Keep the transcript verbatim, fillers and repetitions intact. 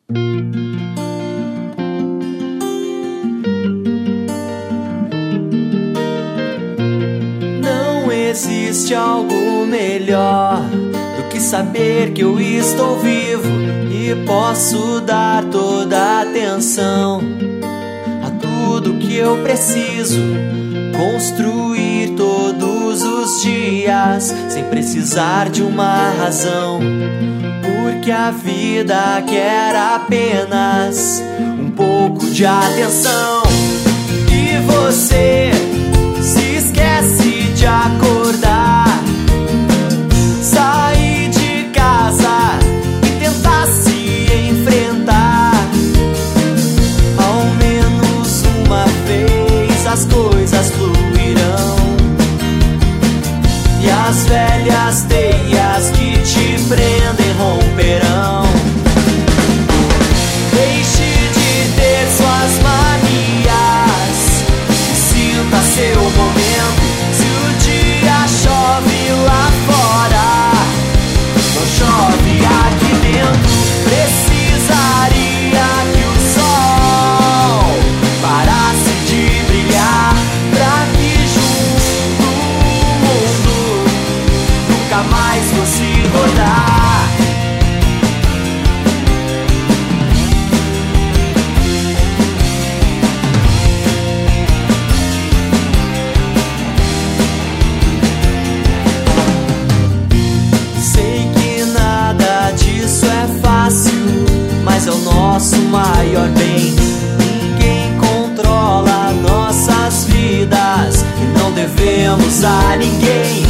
Não existe algo melhor do que saber que eu estou vivo e posso dar toda a atenção a tudo que eu preciso construir todos os dias sem precisar de uma razão, porque a vida quer apenas um pouco de atenção. E você se esquece de acordar, sair de casa e tentar se enfrentar. Ao menos uma vez as coisas fluirão e as velhas teias que te prendem romperão. Deixe de ter suas manias e sinta seu momento. Se o dia chove lá fora, não chove aqui dentro. Precisaria que o sol parasse de brilhar pra que junto o mundo nunca mais fosse rodar. Sei que nada disso é fácil, mas é o nosso maior bem. Ninguém controla nossas vidas e não devemos a ninguém.